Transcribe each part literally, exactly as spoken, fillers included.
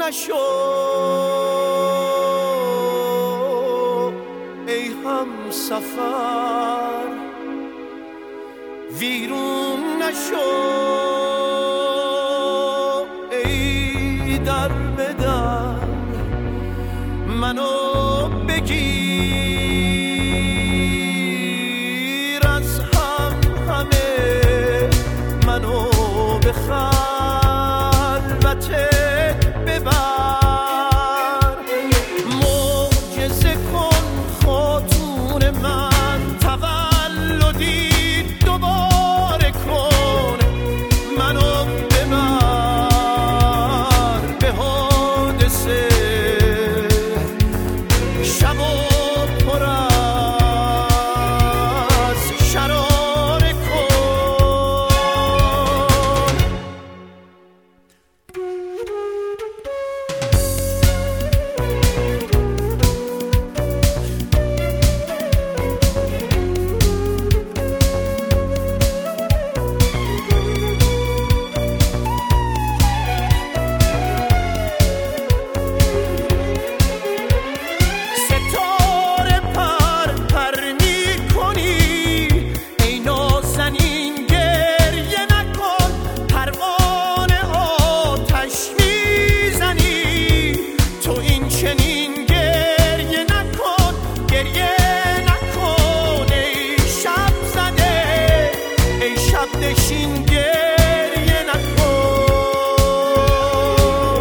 نشو ای هم سفر، ویرون نشو ای در به در، منو بگیر از هم همه، منو به خلوتت ببر، معجزه کن خاتون من، تولدی دوباره کن، منو ببر به حادثه، شب و پر از شراره کن. ستاره پر پر میکنی ای نازنین، گریه نکن، پروانه آتش میزنی تو این چنین، گریه نکن گریه نکن ای شب زده، ای شب نشین گریه نکن،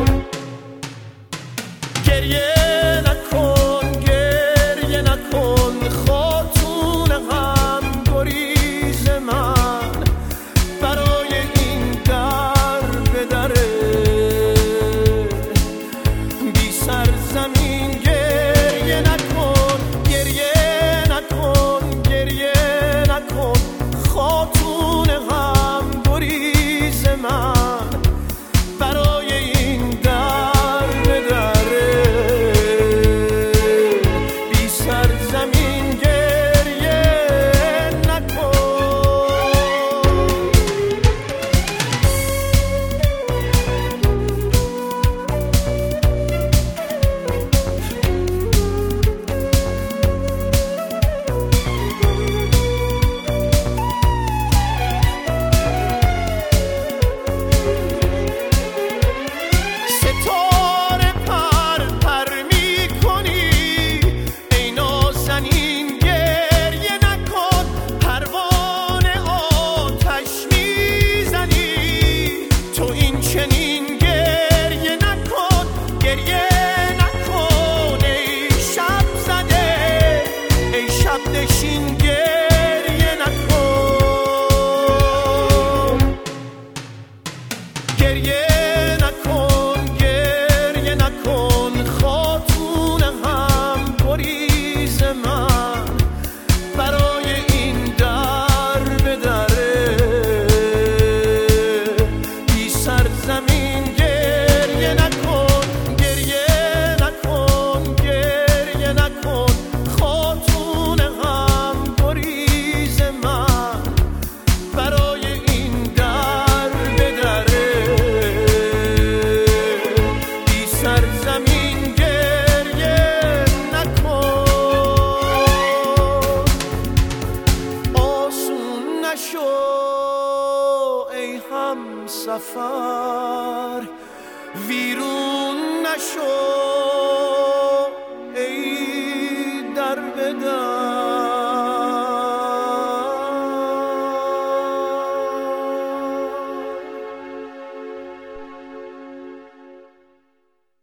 گریه نکن گریه نکن خاتون غم گریز من، برای این در به دره بی سرزمین، گریه نکن گریه نکن گریه نکن خاتون غم گریز من، برای این در به دره بی سرزمین، گریه نکن. ستاره پر پر میکنی ای نازنین، گریه نکن، پروانه آتش میزنی تو این چنین، گریه نکن گریه نکن ای شب زده، ای شب نشین گریه نکن، گریه نکن گریه نکن خاتون غم گریز من، برای این در به دره بی سرزمین، گریه نکن گریه نکن گریه نکن خاتون غم گریز من، برای این در به دره بی سرزمین، گریه نکن. آسون نشو ای هم سفر، ویرون نشو ای در به در.